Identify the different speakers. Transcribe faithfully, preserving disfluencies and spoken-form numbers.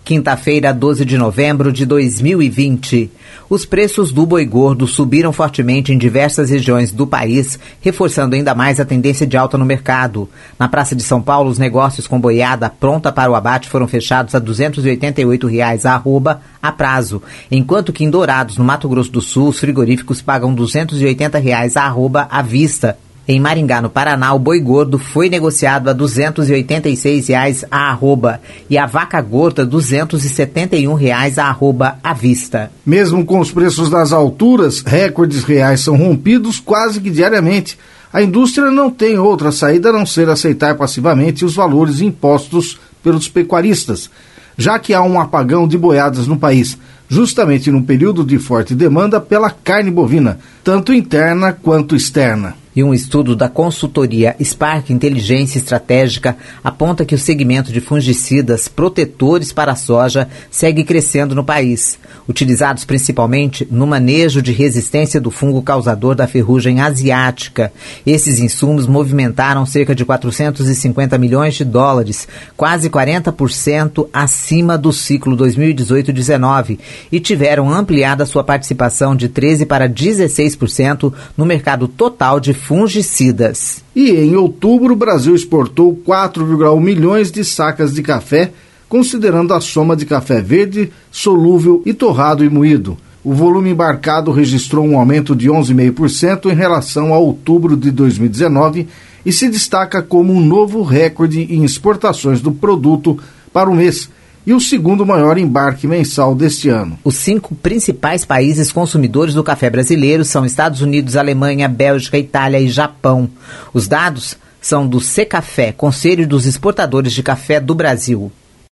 Speaker 1: Quinta-feira, doze de novembro de dois mil e vinte. Os preços do boi gordo subiram fortemente em diversas regiões do país, reforçando ainda mais a tendência de alta no mercado. Na Praça de São Paulo, os negócios com boiada pronta para o abate foram fechados a duzentos e oitenta e oito reais a arroba a prazo, enquanto que em Dourados, no Mato Grosso do Sul, os frigoríficos pagam duzentos e oitenta reais a arroba à vista. Em Maringá, no Paraná, o boi gordo foi negociado a duzentos e oitenta e seis reais a arroba e a vaca gorda duzentos e setenta e um reais a arroba à vista.
Speaker 2: Mesmo com os preços das alturas, recordes reais são rompidos quase que diariamente. A indústria não tem outra saída a não ser aceitar passivamente os valores impostos pelos pecuaristas, já que há um apagão de boiadas no país, justamente num período de forte demanda pela carne bovina, tanto interna quanto externa.
Speaker 1: E um estudo da consultoria Spark Inteligência Estratégica aponta que o segmento de fungicidas protetores para a soja segue crescendo no país, utilizados principalmente no manejo de resistência do fungo causador da ferrugem asiática. Esses insumos movimentaram cerca de quatrocentos e cinquenta milhões de dólares, quase quarenta por cento acima do ciclo dois mil e dezoito dezenove, e tiveram ampliada sua participação de treze para dezesseis por cento no mercado total de fungicidas.
Speaker 2: E em outubro, o Brasil exportou quatro vírgula um milhões de sacas de café, considerando a soma de café verde, solúvel e torrado e moído. O volume embarcado registrou um aumento de onze vírgula cinco por cento em relação a outubro de dois mil e dezenove e se destaca como um novo recorde em exportações do produto para o mês, e o segundo maior embarque mensal deste ano.
Speaker 1: Os cinco principais países consumidores do café brasileiro são Estados Unidos, Alemanha, Bélgica, Itália e Japão. Os dados são do Secafé, Conselho dos Exportadores de Café do Brasil.